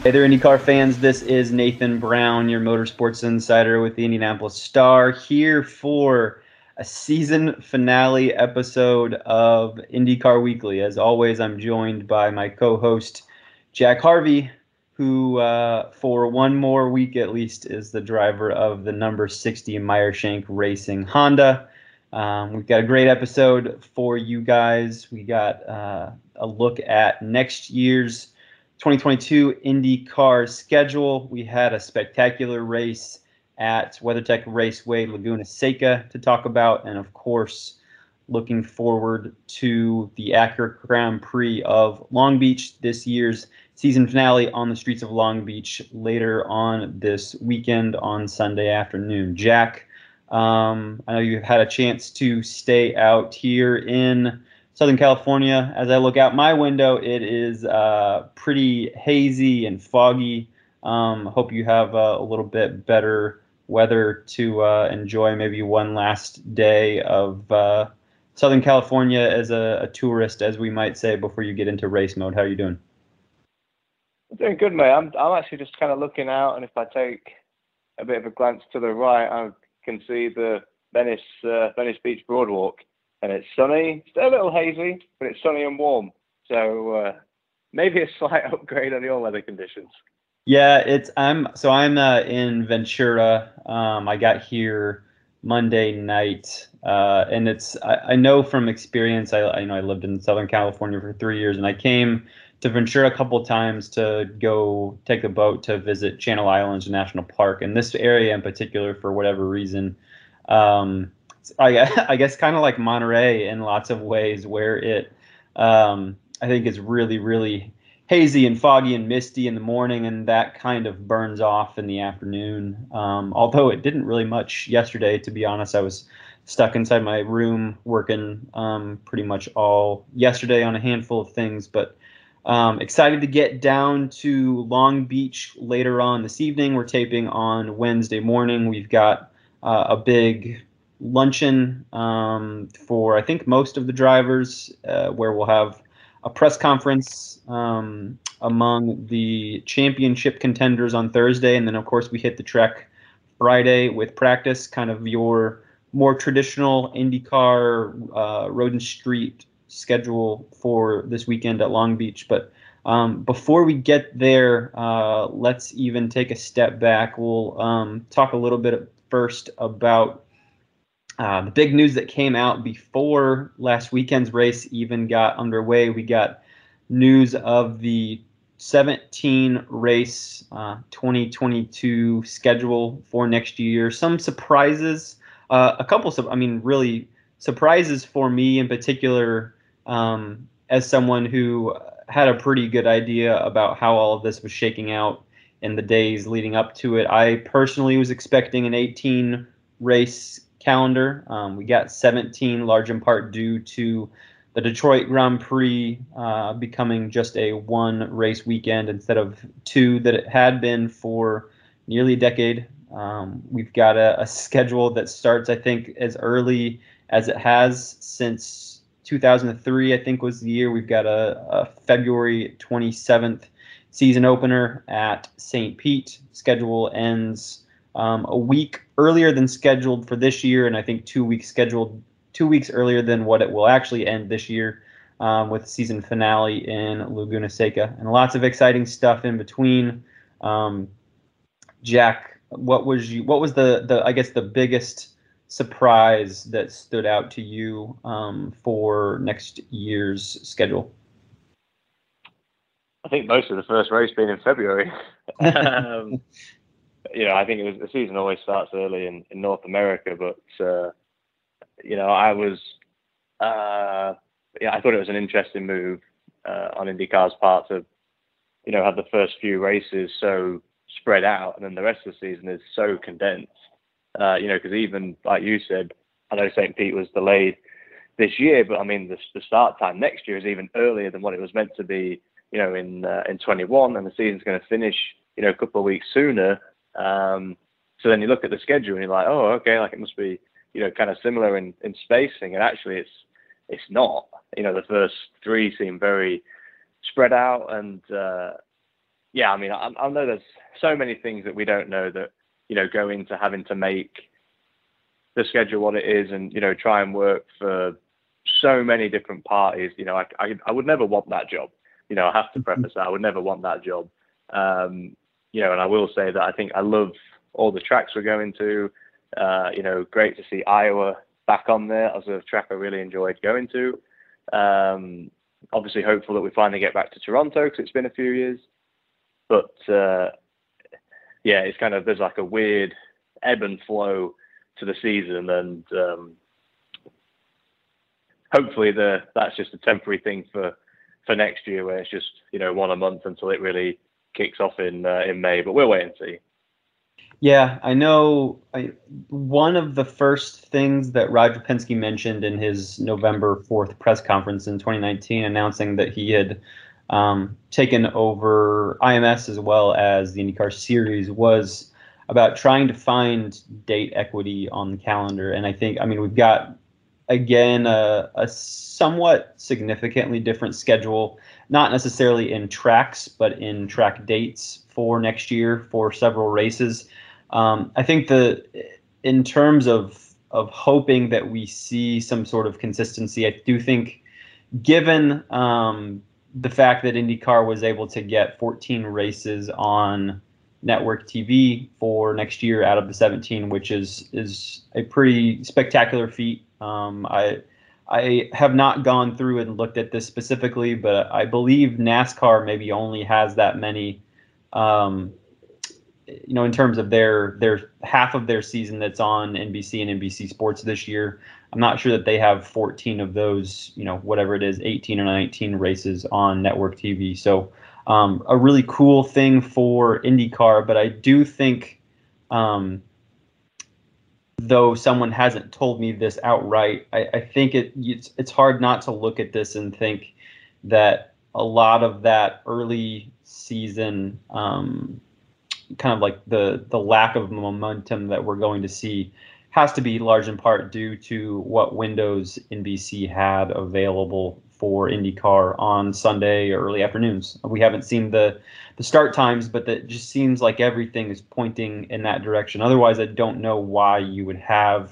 Hey there, IndyCar fans. This is Nathan Brown, your motorsports insider with the Indianapolis Star, here for a season finale episode of IndyCar Weekly. As always, I'm joined by my co-host, Jack Harvey, who, for one more week at least, is the driver of the number 60 Meyershank Racing Honda. We've got a great episode for you guys. We got a look at next year's 2022 IndyCar schedule. We had a spectacular race at WeatherTech Raceway Laguna Seca to talk about, and of course, looking forward to the Acura Grand Prix of Long Beach, this year's season finale on the streets of Long Beach later on this weekend on Sunday afternoon. Jack, I know you've had a chance to stay out here in Southern California. As I look out my window, it is pretty hazy and foggy. Hope you have a little bit better weather to enjoy maybe one last day of Southern California as a tourist, as we might say, before you get into race mode. How are you doing? I'm doing good, mate. I'm actually just kind of looking out, and if I take a bit of a glance to the right, I can see the Venice Beach Boardwalk. And it's sunny, still a little hazy, but it's sunny and warm. So maybe a slight upgrade on your weather conditions. Yeah, I'm in Ventura. I got here Monday night, and I know from experience. I lived in Southern California for 3 years, and I came to Ventura a couple times to go take a boat to visit Channel Islands National Park. And this area in particular, for whatever reason, I guess kind of like Monterey in lots of ways, where it I think is really, really hazy and foggy and misty in the morning, and that kind of burns off in the afternoon. Although it didn't really much yesterday, to be honest. I was stuck inside my room working pretty much all yesterday on a handful of things, but excited to get down to Long Beach later on this evening. We're taping on Wednesday morning. We've got a big luncheon for, I think, most of the drivers, where we'll have a press conference among the championship contenders on Thursday. And then, of course, we hit the track Friday with practice, kind of your more traditional IndyCar road and street schedule for this weekend at Long Beach. But before we get there, let's even take a step back. We'll talk a little bit first about the big news that came out before last weekend's race even got underway. We got news of the 17 race 2022 schedule for next year. Some surprises, really surprises for me in particular, as someone who had a pretty good idea about how all of this was shaking out in the days leading up to it. I personally was expecting an 18 race calendar. We got 17, large in part due to the Detroit Grand Prix becoming just a one race weekend instead of two that it had been for nearly a decade. We've got a schedule that starts, I think, as early as it has since 2003, I think was the year. We've got a February 27th season opener at St. Pete. Schedule ends a week earlier than scheduled for this year, and I think 2 weeks earlier than what it will actually end this year, with season finale in Laguna Seca, and lots of exciting stuff in between. Jack, what was the I guess the biggest surprise that stood out to you for next year's schedule? I think most of the first race being in February. I think the season always starts early in North America, but I thought it was an interesting move on IndyCar's part to have the first few races so spread out, and then the rest of the season is so condensed. Because even like you said, I know St. Pete was delayed this year, but I mean the start time next year is even earlier than what it was meant to be. In 21, and the season's going to finish a couple of weeks sooner. So then you look at the schedule and you're like, oh, okay, like it must be kind of similar in spacing, and actually it's not. The first three seem very spread out, and yeah, I mean, I know there's so many things that we don't know that, go into having to make the schedule what it is and, try and work for so many different parties. I would never want that job. I have to preface that. I would never want that job. And I will say that I think I love all the tracks we're going to. Great to see Iowa back on there as a track I really enjoyed going to. Obviously hopeful that we finally get back to Toronto because it's been a few years. But yeah, it's kind of, there's like a weird ebb and flow to the season, and hopefully that's just a temporary thing for next year, where it's just 1 a month until it really kicks off in May. But we'll wait and see. Yeah, I know. One of the first things that Roger Penske mentioned in his November 4th press conference in 2019, announcing that he had taken over IMS as well as the IndyCar Series, was about trying to find date equity on the calendar. And I mean, we've got, again, a somewhat significantly different schedule, not necessarily in tracks, but in track dates for next year for several races. I think in terms of hoping that we see some sort of consistency, I do think, given the fact that IndyCar was able to get 14 races on network TV for next year out of the 17, which is a pretty spectacular feat. I have not gone through and looked at this specifically, but I believe NASCAR maybe only has that many, in terms of their half of their season that's on NBC and NBC Sports this year. I'm not sure that they have 14 of those, whatever it is, 18 or 19 races on network TV. So a really cool thing for IndyCar, but I do think, though someone hasn't told me this outright, I think it's hard not to look at this and think that a lot of that early season, kind of like the lack of momentum that we're going to see, has to be large in part due to what windows NBC had available for IndyCar on Sunday or early afternoons. We haven't seen the start times, but that just seems like everything is pointing in that direction. Otherwise, I don't know why you would have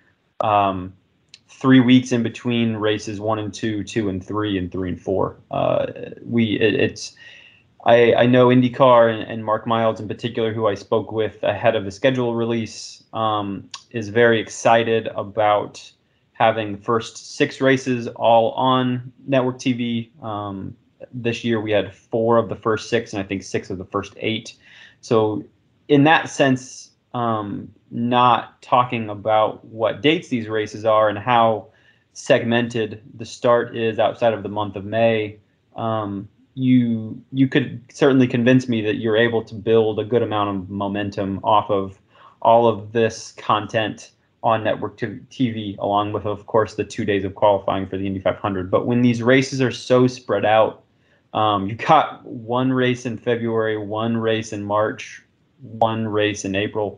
3 weeks in between races 1 and 2, 2 and 3, and 3 and 4. I know IndyCar and Mark Miles in particular, who I spoke with ahead of the schedule release, is very excited about having the first 6 races all on network TV. This year we had 4 of the first 6, and I think 6 of the first 8. So in that sense, not talking about what dates these races are and how segmented the start is outside of the month of May, you could certainly convince me that you're able to build a good amount of momentum off of all of this content on network TV, along with, of course, the 2 days of qualifying for the Indy 500. But when these races are so spread out, you got 1 race in February, 1 race in March, 1 race in April.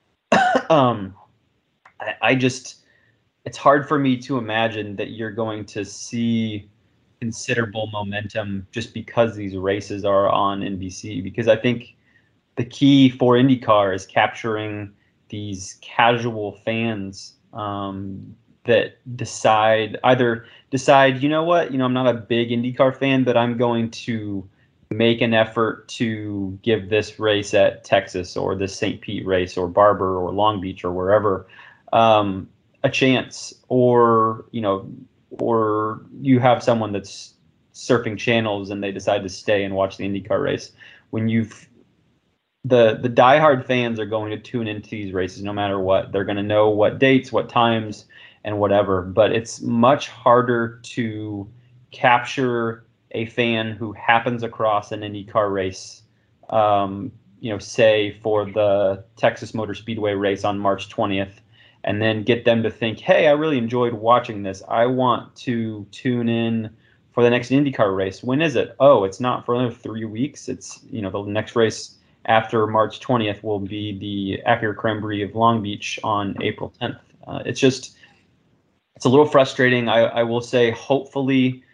It's hard for me to imagine that you're going to see considerable momentum just because these races are on NBC, because I think the key for IndyCar is capturing these casual fans that decide, you know what, I'm not a big IndyCar fan, but I'm going to make an effort to give this race at Texas or this St. Pete race or Barber or Long Beach or wherever a chance, or you have someone that's surfing channels and they decide to stay and watch the IndyCar race. When the diehard fans are going to tune into these races no matter what. They're going to know what dates, what times, and whatever. But it's much harder to capture a fan who happens across an IndyCar race, say for the Texas Motor Speedway race on March 20th, and then get them to think, hey, I really enjoyed watching this. I want to tune in for the next IndyCar race. When is it? Oh, it's not for another 3 weeks. It's, the next race after March 20th will be the Acura Creme Brie of Long Beach on April 10th. It's a little frustrating. I will say, hopefully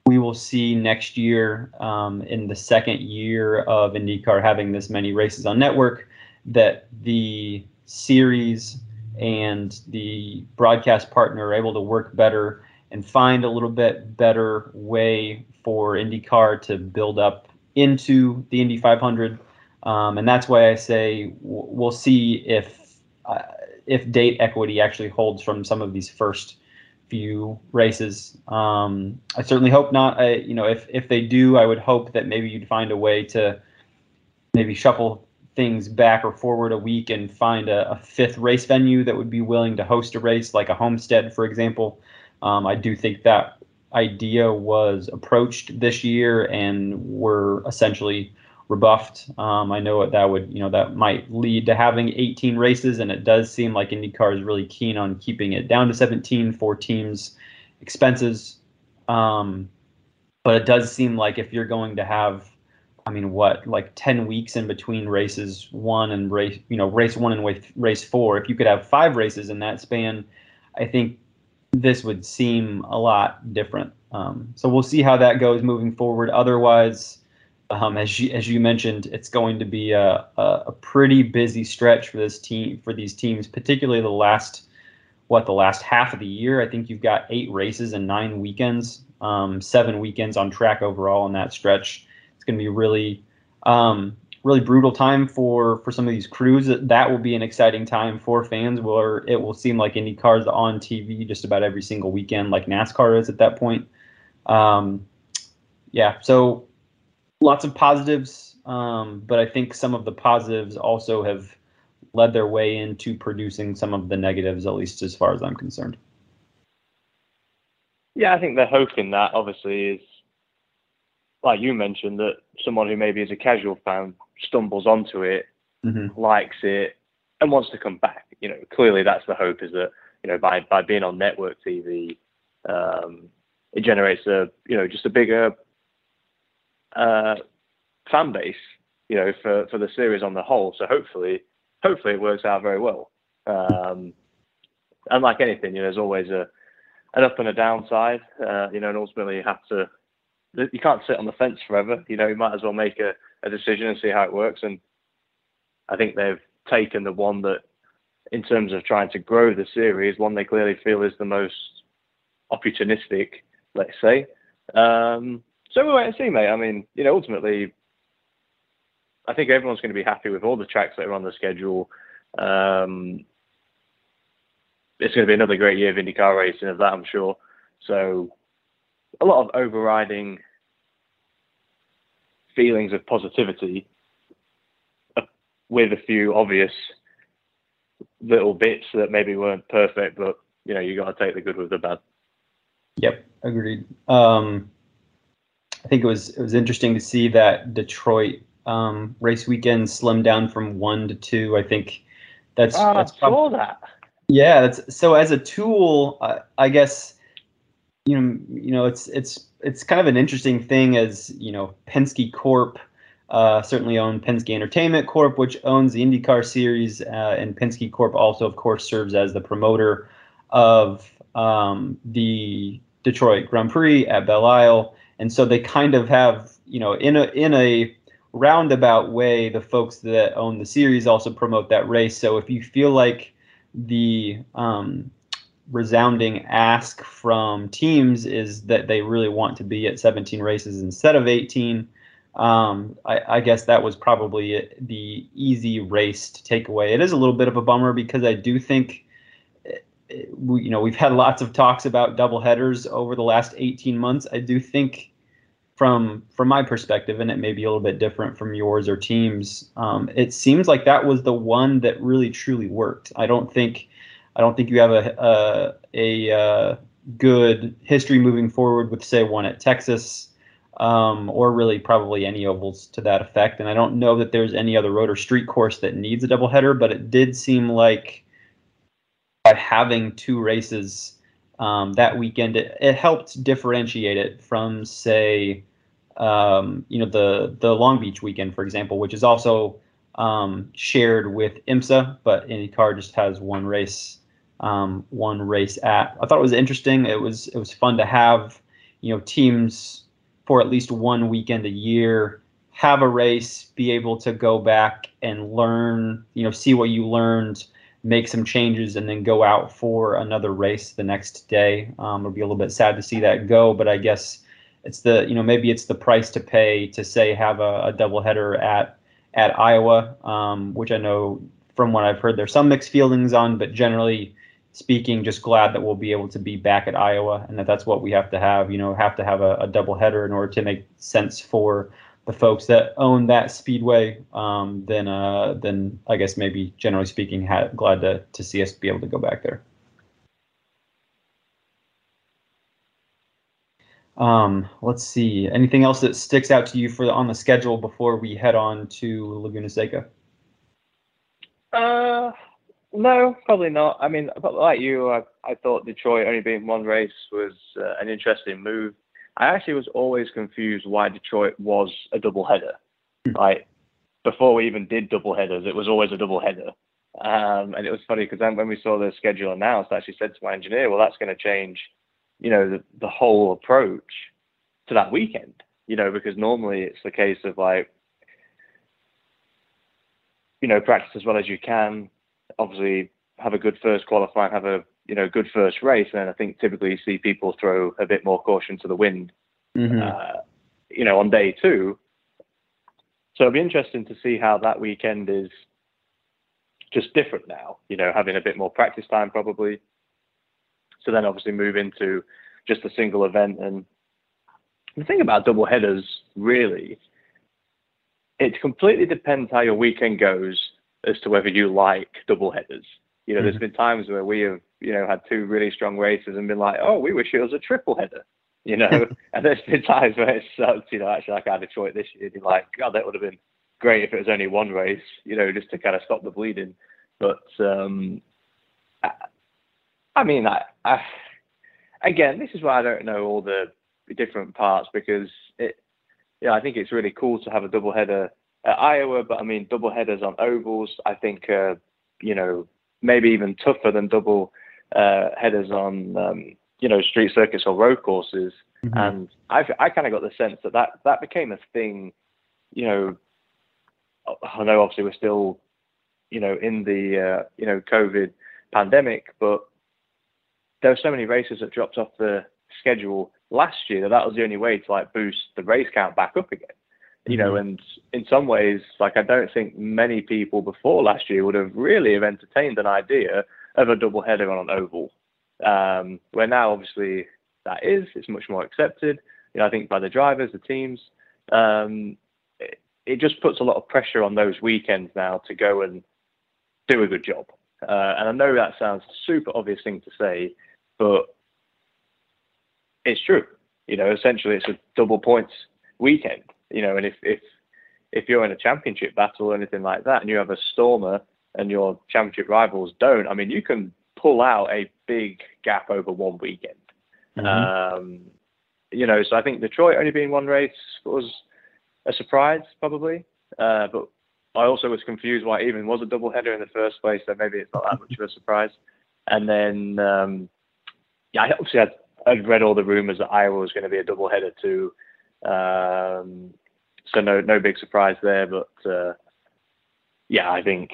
we will see next year, in the second year of IndyCar having this many races on network, that the series and the broadcast partner are able to work better and find a little bit better way for IndyCar to build up into the Indy 500. And that's why I say we'll see if date equity actually holds from some of these first few races. I certainly hope not. If they do, I would hope that maybe you'd find a way to maybe shuffle things back or forward a week and find a fifth race venue that would be willing to host a race, like a Homestead, for example. I do think that idea was approached this year and were essentially rebuffed. I know that might lead to having 18 races, and it does seem like IndyCar is really keen on keeping it down to 17 for teams' expenses. But it does seem like if you're going to have, 10 weeks in between race one and race one and race four, if you could have 5 races in that span, I think this would seem a lot different. So we'll see how that goes moving forward. Otherwise, as you mentioned, it's going to be a pretty busy stretch for these teams, particularly the last half of the year. I think you've got 8 races and 9 weekends, 7 weekends on track overall in that stretch. It's going to be really brutal time for some of these crews. That will be an exciting time for fans, where it will seem like IndyCar is on TV just about every single weekend, like NASCAR is at that point. So lots of positives, but I think some of the positives also have led their way into producing some of the negatives, at least as far as I'm concerned. Yeah, I think the hope in that obviously is, like you mentioned, that someone who maybe is a casual fan stumbles onto it, likes it, and wants to come back. Clearly that's the hope, is that, by being on network TV, it generates just a bigger fan base, for the series on the whole. So hopefully it works out very well. And like anything, there's always an up and a downside, and ultimately you can't sit on the fence forever. You might as well make a decision and see how it works. And I think they've taken the one that, in terms of trying to grow the series, one they clearly feel is the most opportunistic, let's say. So we'll wait and see, mate. Ultimately, I think everyone's going to be happy with all the tracks that are on the schedule. It's going to be another great year of IndyCar racing, of that I'm sure. So a lot of overriding feelings of positivity, with a few obvious little bits that maybe weren't perfect, but you got to take the good with the bad. Yep, agreed. I think it was interesting to see that Detroit race weekend slimmed down from 1 to 2. I think that's saw that. Yeah, that's so. As a tool, I guess it's kind of an interesting thing, as Penske Corp certainly owned Penske Entertainment Corp, which owns the IndyCar series, and Penske Corp also, of course, serves as the promoter of the Detroit Grand Prix at Belle Isle. And so they kind of have, in a roundabout way, the folks that own the series also promote that race. So if you feel like the resounding ask from teams is that they really want to be at 17 races instead of 18, I guess that was probably the easy race to take away. It is a little bit of a bummer, because I do think, we've had lots of talks about doubleheaders over the last 18 months. I do think, from my perspective, and it may be a little bit different from yours or teams, it seems like that was the one that really truly worked. I don't think you have a good history moving forward with, say, one at Texas, or really probably any ovals to that effect. And I don't know that there's any other road or street course that needs a doubleheader, but it did seem like by having 2 races that weekend, it helped differentiate it from, say, the Long Beach weekend, for example, which is also shared with IMSA, but IndyCar just has one race at. I thought it was interesting. It was fun to have teams for at least one weekend a year have a race, be able to go back and learn, see what you learned, make some changes, and then go out for another race the next day. It'll be a little bit sad to see that go, but I guess it's maybe it's the price to pay to say have a doubleheader at Iowa, which I know from what I've heard there's some mixed feelings on, but generally speaking, just glad that we'll be able to be back at Iowa and that's what we have to have. Have to have a doubleheader in order to make sense for the folks that own that speedway. Then I guess maybe generally speaking, glad to see us be able to go back there. Let's see. Anything else that sticks out to you on the schedule before we head on to Laguna Seca? No, probably not. I mean, like you, I thought Detroit only being one race was an interesting move. I actually was always confused why Detroit was a doubleheader. Like before we even did doubleheaders, it was always a doubleheader. And it was funny because then when we saw the schedule announced, I actually said to my engineer, well, that's going to change, the whole approach to that weekend, because normally it's the case of like, practice as well as you can, obviously have a good first qualifying, have a, good first race. And then I think typically you see people throw a bit more caution to the wind, on day two. So it'll be interesting to see how that weekend is just different now, having a bit more practice time probably. So then obviously move into just a single event. And the thing about double headers, really, it completely depends how your weekend goes as to whether you like double headers. There's been times where we have, had two really strong races and been like, oh, we wish it was a triple header, and there's been times where it sucks, actually like I Detroit this year, you're like, God, that would have been great if it was only one race, just to kind of stop the bleeding. But, I mean, I again, this is why I don't know all the different parts because I think it's really cool to have a double header at Iowa, but I mean, double headers on ovals, I think, maybe even tougher than double headers on, street circuits or road courses. Mm-hmm. And I kind of got the sense that became a thing, I know obviously we're still, in the, COVID pandemic, but there were so many races that dropped off the schedule last year that was the only way to like boost the race count back up again. And in some ways, like I don't think many people before last year would have really have entertained an idea of a double header on an oval. Where now obviously it's much more accepted. I think by the drivers, the teams, it just puts a lot of pressure on those weekends now to go and do a good job. And I know that sounds a super obvious thing to say, but it's true. Essentially it's a double points weekend. And if you're in a championship battle or anything like that, and you have a stormer and your championship rivals don't, I mean, you can pull out a big gap over one weekend. Mm-hmm. So I think Detroit only being one race was a surprise, probably. But I also was confused why it even was a double header in the first place. So maybe it's not that much of a surprise. And then, I obviously I'd read all the rumors that Iowa was going to be a double header too. So no big surprise there, but I think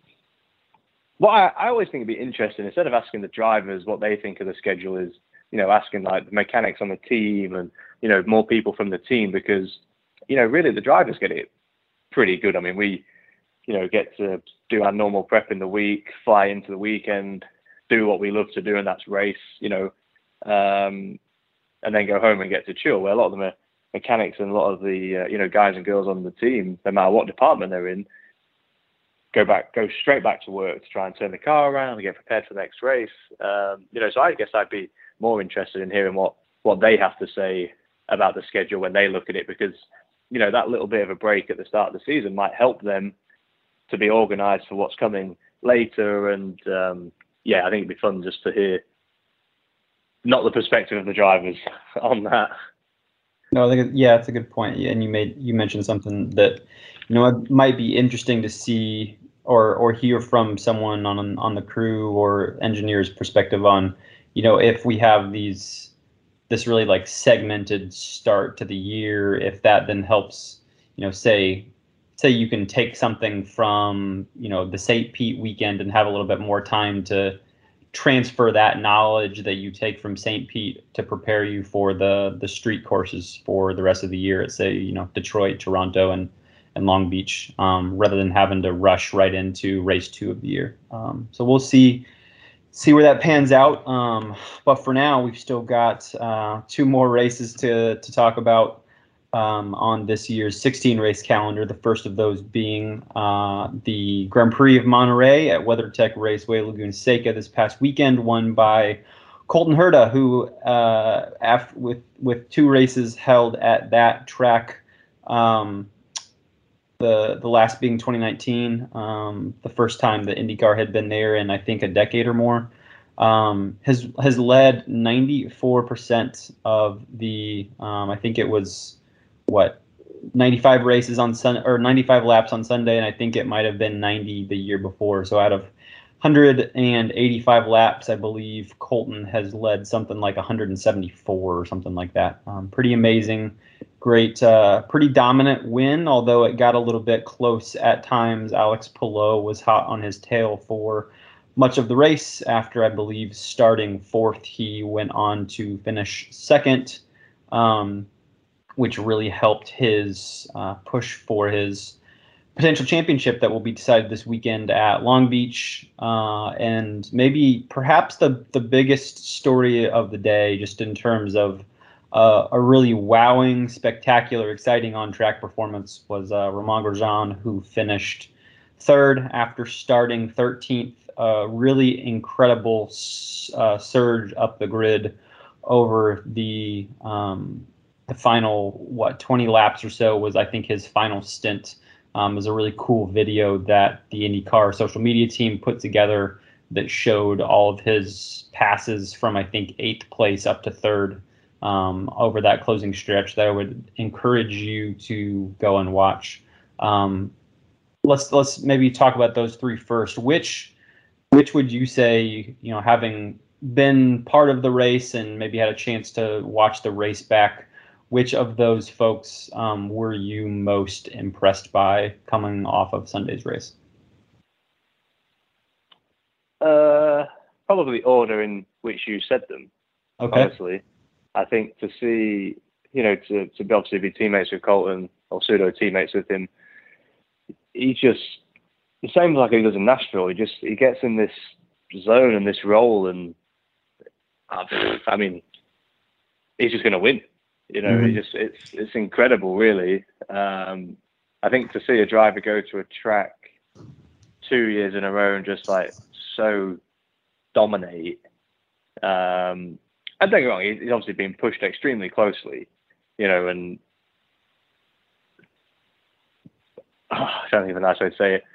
I always think it'd be interesting, instead of asking the drivers what they think of the schedule, is asking like the mechanics on the team and more people from the team, because really the drivers get it pretty good. I mean, we get to do our normal prep in the week, fly into the weekend, do what we love to do, and that's race, and then go home and get to chill. Where a lot of them are mechanics, and a lot of the guys and girls on the team, no matter what department they're in, go straight back to work to try and turn the car around and get prepared for the next race. So I guess I'd be more interested in hearing what they have to say about the schedule when they look at it, because that little bit of a break at the start of the season might help them to be organized for what's coming later. And I think it'd be fun just to hear not the perspective of the drivers on that. No, I think it's a good point. And you mentioned something that it might be interesting to see or hear from someone on the crew or engineer's perspective on if we have these this really like segmented start to the year, if that then helps, say you can take something from, the St. Pete weekend and have a little bit more time to transfer that knowledge that you take from St. Pete to prepare you for the street courses for the rest of the year at, say, Detroit, Toronto, and Long Beach, rather than having to rush right into race 2 of the year. So we'll see where that pans out. But for now, we've still got 2 more races to talk about on this year's 16 race calendar. The first of those being the Grand Prix of Monterey at WeatherTech Raceway Laguna Seca this past weekend, won by Colton Herta, who with 2 races held at that track, the last being 2019, the first time that IndyCar had been there in, I think, a decade or more, has led 94% of the I think it was 95 races on 95 laps on Sunday, and I think it might have been 90 the year before. So out of 185 laps, I believe Colton has led something like 174 or something like that. Pretty amazing. Great, pretty dominant win, although it got a little bit close at times. Alex Palou was hot on his tail for much of the race. After, I believe, starting 4th, he went on to finish 2nd, which really helped his push for his potential championship that will be decided this weekend at Long Beach. And maybe perhaps the biggest story of the day, just in terms of a really wowing, spectacular, exciting on-track performance, was Romain Grosjean, who finished 3rd after starting 13th. Really incredible surge up the grid over the final 20 laps or so was, I think, his final stint. It was a really cool video that the IndyCar social media team put together that showed all of his passes from, I think, 8th place up to 3rd over that closing stretch that I would encourage you to go and watch. Let's maybe talk about those 3 first. Which would you say, having been part of the race and maybe had a chance to watch the race back, which of those folks were you most impressed by coming off of Sunday's race? Probably order in which you said them. Okay. Honestly, I think to see, to be obviously be teammates with Colton, or pseudo teammates with him, the same like he does in Nashville. He gets in this zone and this role, and I mean, he's just going to win. It's incredible, really. I think to see a driver go to a track 2 years in a row and just like so dominate. And don't get me wrong, he's obviously been pushed extremely closely, and I don't even know how to say it.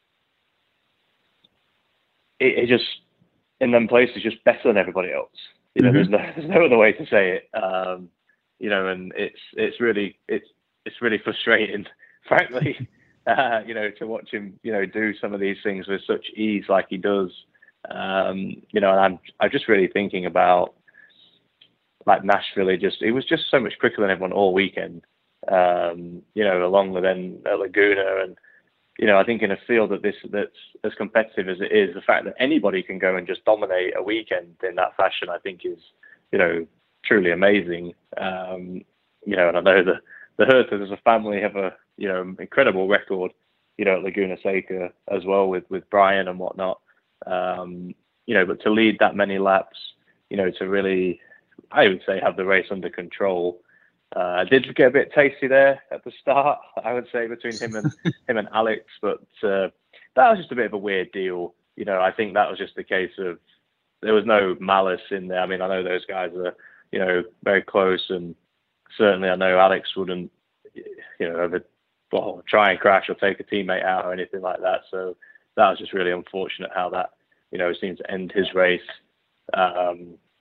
It just, in them places, just better than everybody else. There's no other way to say it. And it's really frustrating, frankly, to watch him, do some of these things with such ease like he does. And I'm just really thinking about like Nashville. It was just so much quicker than everyone all weekend. Along with then at Laguna, and I think in a field that's as competitive as it is, the fact that anybody can go and just dominate a weekend in that fashion, I think is, truly amazing. And I know the Hertas as a family have a, incredible record, at Laguna Seca as well with Brian and whatnot. But to lead that many laps, to really, I would say, have the race under control. I did get a bit tasty there at the start, I would say, between him and Alex, but that was just a bit of a weird deal. I think that was just the case of there was no malice in there. I mean, I know those guys are, very close, and certainly I know Alex wouldn't, ever try and crash or take a teammate out or anything like that. So that was just really unfortunate how that, seemed to end his race. I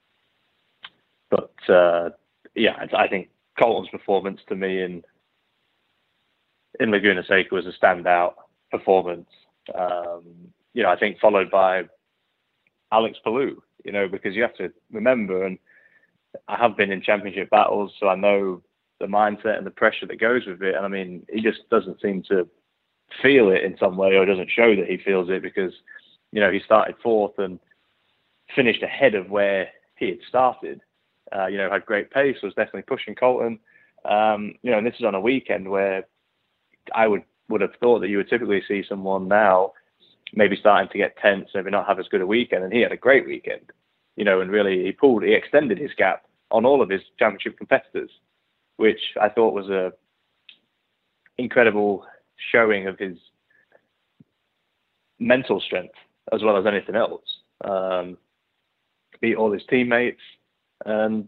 think Colton's performance to me in Laguna Seca was a standout performance. I think followed by Alex Palou, because you have to remember, and I have been in championship battles, so I know the mindset and the pressure that goes with it. And I mean, he just doesn't seem to feel it in some way, or doesn't show that he feels it, because, you know, he started fourth and finished ahead of where he had started. You know, had great pace, was definitely pushing Colton. You know, and this is on a weekend where I would have thought that you would typically see someone now maybe starting to get tense, maybe not have as good a weekend, and he had a great weekend. You know, and really he extended his gap on all of his championship competitors, which I thought was a incredible showing of his mental strength as well as anything else. Beat all his teammates, and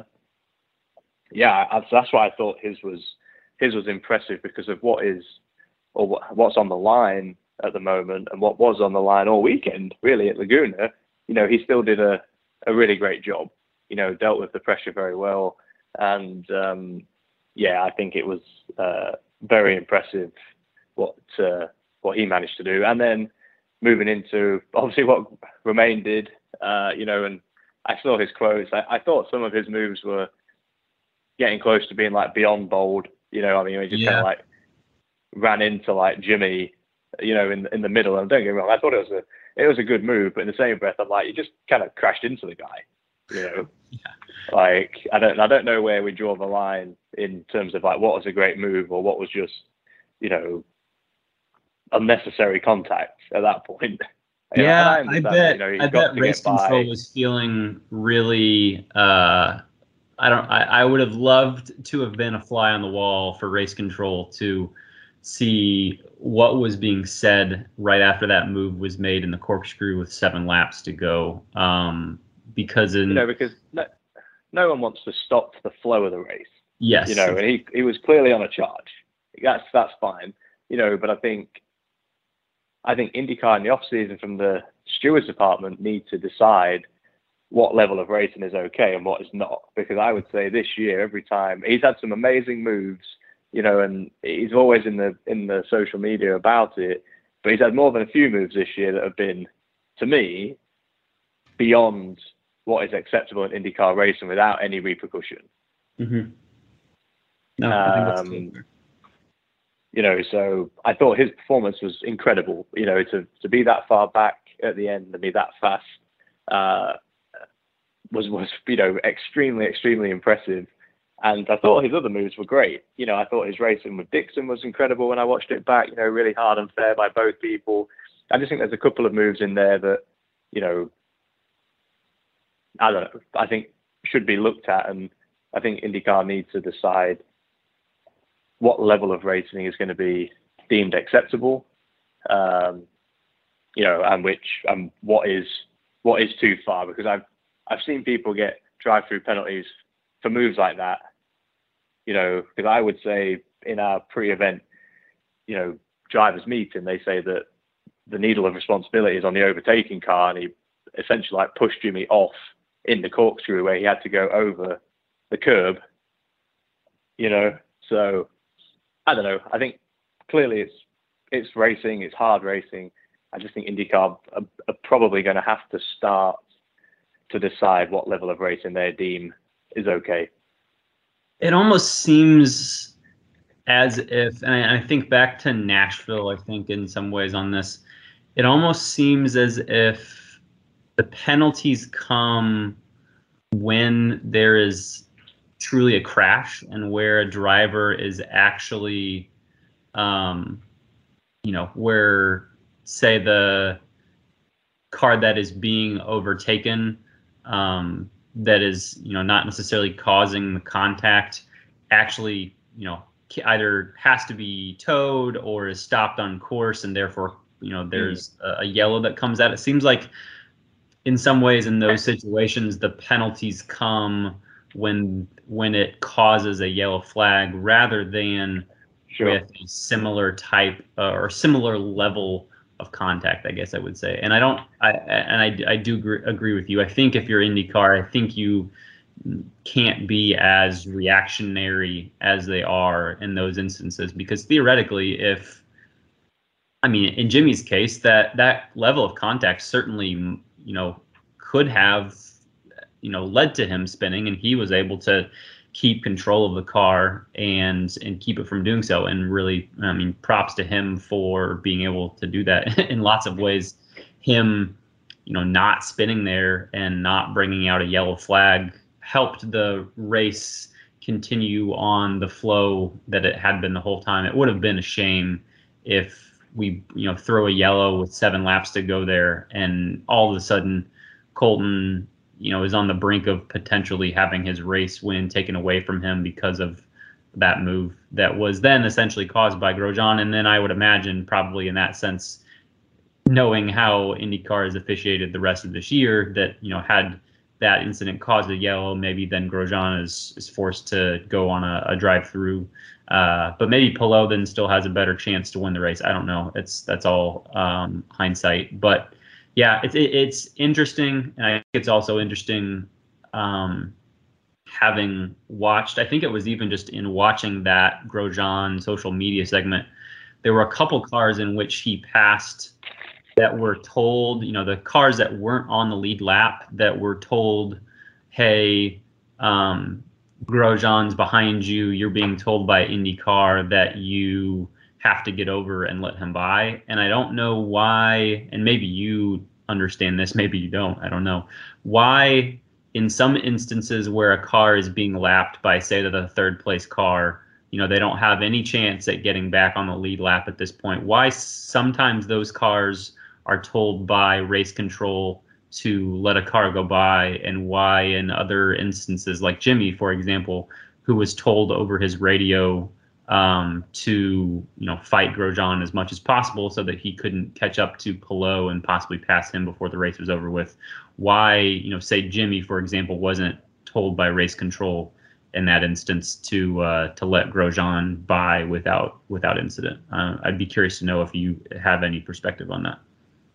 yeah, that's why I thought his was impressive, because of what's on the line at the moment, and what was on the line all weekend really at Laguna. You know, he still did a really great job. You know, dealt with the pressure very well, and yeah, I think it was very impressive what he managed to do. And then moving into obviously what Romain did, you know, and I saw his quotes. I thought some of his moves were getting close to being like beyond bold. You know, I mean, he just kind of like ran into like Jimmy, you know, in the middle. And don't get me wrong, I thought it was a good move, but in the same breath, I'm like, you just kind of crashed into the guy. You know, like I don't know where we draw the line in terms of like what was a great move or what was just, you know, unnecessary contact at that point. Yeah, I bet. You know, I bet Race Control was feeling really. I would have loved to have been a fly on the wall for Race Control to see what was being said right after that move was made in the corkscrew with 7 laps to go. Because no one wants to stop the flow of the race. Yes. You know, and he was clearly on a charge. That's fine. You know, but I think IndyCar in the off season from the stewards department need to decide what level of racing is okay and what is not. Because I would say this year, every time he's had some amazing moves, you know, and he's always in the social media about it, but he's had more than a few moves this year that have been, to me, beyond what is acceptable in IndyCar racing without any repercussion. Mm-hmm. No, I think that's clear. You know, so I thought his performance was incredible. You know, to be that far back at the end and be that fast was you know, extremely impressive. And I thought his other moves were great. You know, I thought his racing with Dixon was incredible when I watched it back. You know, really hard and fair by both people. I just think there's a couple of moves in there that, you know, I don't know, I think should be looked at, and I think IndyCar needs to decide what level of racing is going to be deemed acceptable, you know, and what is too far, because I've seen people get drive-through penalties for moves like that, you know, because I would say in our pre-event, you know, drivers meeting, they say that the needle of responsibility is on the overtaking car, and he essentially like pushed Jimmy off in the corkscrew where he had to go over the curb, you know. So I don't know. I think clearly it's racing, it's hard racing. I just think IndyCar are probably going to have to start to decide what level of racing they deem is okay. It almost seems as if, and I think back to Nashville, I think in some ways on this, it almost seems as if the penalties come when there is truly a crash and where a driver is actually, you know, where, say, the car that is being overtaken, that is, you know, not necessarily causing the contact, actually, you know, either has to be towed or is stopped on course, and therefore, you know, there's a yellow that comes out. It seems like in some ways in those situations, the penalties come when it causes a yellow flag rather than with a similar type or similar level of contact, I guess I would say. And I do agree with you. I think if you're IndyCar, I think you can't be as reactionary as they are in those instances, because theoretically, in Jimmy's case, that level of contact certainly, you know, could have led to him spinning, and he was able to keep control of the car and keep it from doing so. And really, I mean, props to him for being able to do that in lots of ways. Him, not spinning there and not bringing out a yellow flag helped the race continue on the flow that it had been the whole time. It would have been a shame if we, throw a yellow with 7 laps to go there, and all of a sudden Colton, is on the brink of potentially having his race win taken away from him because of that move that was then essentially caused by Grosjean. And then I would imagine, probably in that sense, knowing how IndyCar has officiated the rest of this year, that, had that incident caused a yellow, maybe then Grosjean is forced to go on a drive-through. But maybe Palou then still has a better chance to win the race. I don't know. That's all hindsight. But yeah, it's interesting, and I think it's also interesting having watched. I think it was even just in watching that Grosjean social media segment, there were a couple cars in which he passed that were told, the cars that weren't on the lead lap, that were told, hey, Grosjean's behind you. You're being told by IndyCar that you have to get over and let him by. And I don't know why, and maybe you understand this, maybe you don't, I don't know, why in some instances where a car is being lapped by, say, the third place car, they don't have any chance at getting back on the lead lap at this point. Why sometimes those cars are told by race control to let a car go by, and why in other instances, like Jimmy, for example, who was told over his radio to fight Grosjean as much as possible so that he couldn't catch up to Palou and possibly pass him before the race was over with. Why, say Jimmy, for example, wasn't told by race control in that instance to let Grosjean by without incident. I'd be curious to know if you have any perspective on that.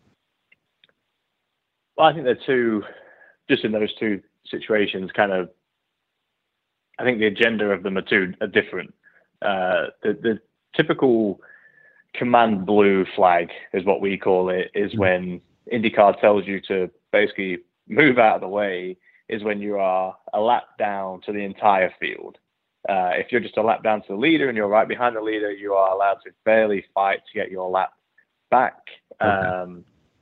Well, I think just in those two situations, kind of, I think the agenda of them are different. The typical command blue flag is what we call it, is when IndyCar tells you to basically move out of the way, is when you are a lap down to the entire field. If you're just a lap down to the leader and you're right behind the leader, you are allowed to barely fight to get your lap back. Okay.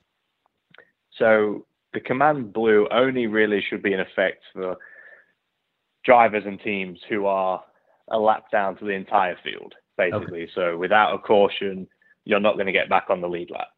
So the command blue only really should be in effect for drivers and teams who are a lap down to the entire field, basically. Okay. So without a caution, you're not going to get back on the lead lap.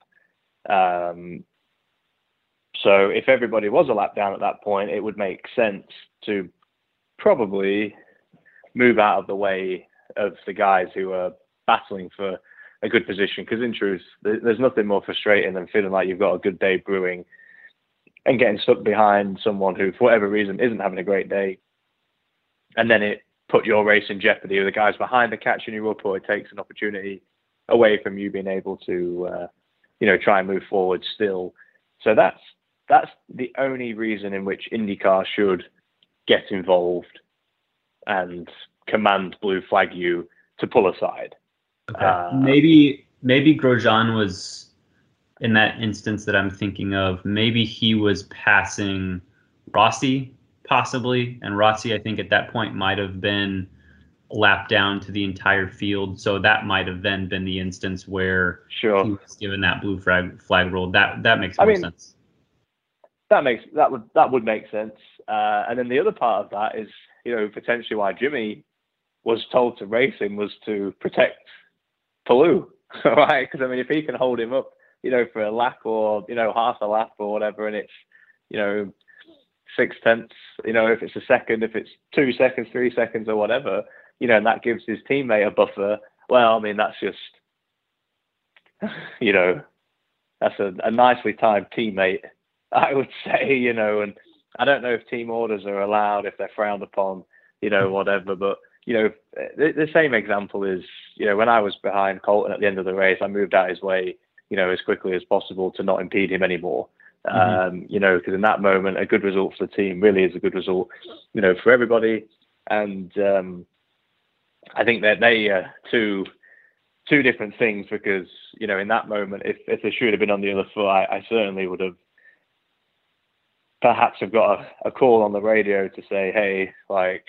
So if everybody was a lap down at that point, it would make sense to probably move out of the way of the guys who are battling for a good position. Because in truth, there's nothing more frustrating than feeling like you've got a good day brewing and getting stuck behind someone who, for whatever reason, isn't having a great day. And then it put your race in jeopardy, or the guys behind are catching you up, or it takes an opportunity away from you being able to, try and move forward still. So that's the only reason in which IndyCar should get involved and command blue flag you to pull aside. Okay. Maybe Grosjean was, in that instance that I'm thinking of, maybe he was passing Rossi, possibly, and Rossi, I think at that point might have been lapped down to the entire field, so that might have then been the instance where he was given that blue flag roll. That makes more sense. That would make sense. And then the other part of that is, potentially why Jimmy was told to race him was to protect Palou, right? Because if he can hold him up, for a lap or half a lap or whatever, and it's 0.6, if it's a second, if it's 2 seconds, 3 seconds, or whatever, and that gives his teammate a buffer. Well, that's just, that's a nicely timed teammate, I would say, and I don't know if team orders are allowed, if they're frowned upon, whatever. But, the same example is, when I was behind Colton at the end of the race, I moved out his way, as quickly as possible to not impede him anymore. Because in that moment, a good result for the team really is a good result, for everybody. And I think that they are two different things, because, in that moment, if they should have been on the other foot, I certainly would have perhaps have got a call on the radio to say, hey, like,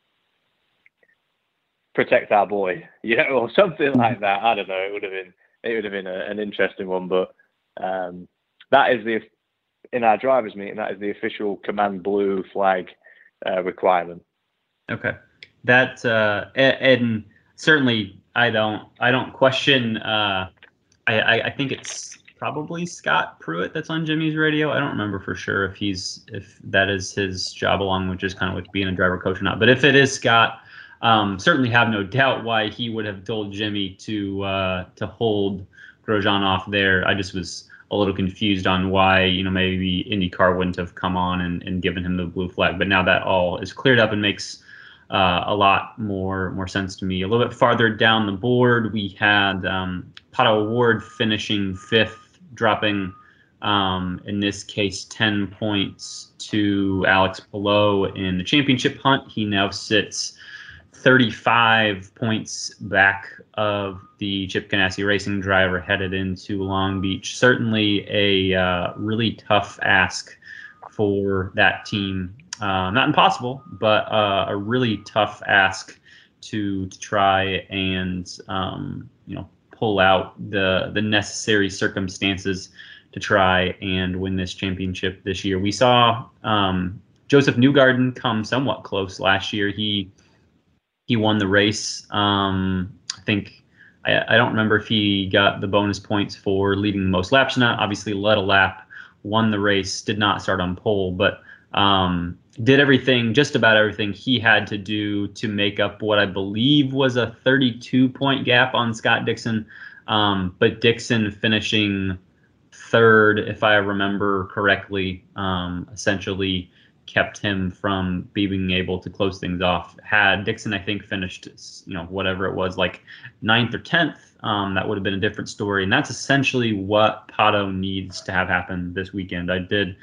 protect our boy, or something like that. I don't know. It would have been an interesting one, but that is in our drivers' meeting, that is the official command blue flag requirement. Okay, that and certainly I don't question. I think it's probably Scott Pruitt that's on Jimmy's radio. I don't remember for sure if that is his job, along with just kind of with being a driver coach or not. But if it is Scott, certainly have no doubt why he would have told Jimmy to hold Grosjean off there. I just was a little confused on why maybe IndyCar wouldn't have come on and given him the blue flag. But now that all is cleared up and makes a lot more sense to me. A little bit farther down the board, we had Pato O'Ward finishing 5th, dropping, in this case, 10 points to Alex Palou in the championship hunt. He now sits 35 points back of the Chip Ganassi Racing driver headed into Long Beach. Certainly a really tough ask for that team. Not impossible, but a really tough ask to try and pull out the necessary circumstances to try and win this championship this year. We saw Joseph Newgarden come somewhat close last year. He won the race. I think I don't remember if he got the bonus points for leading the most laps or not. Obviously led a lap, won the race, did not start on pole, but did just about everything he had to do to make up what I believe was a 32-point gap on Scott Dixon. But Dixon finishing 3rd, if I remember correctly, essentially kept him from being able to close things off. Had Dixon, I think, finished, whatever it was, like 9th or 10th, that would have been a different story. And that's essentially what Pato needs to have happen this weekend. I did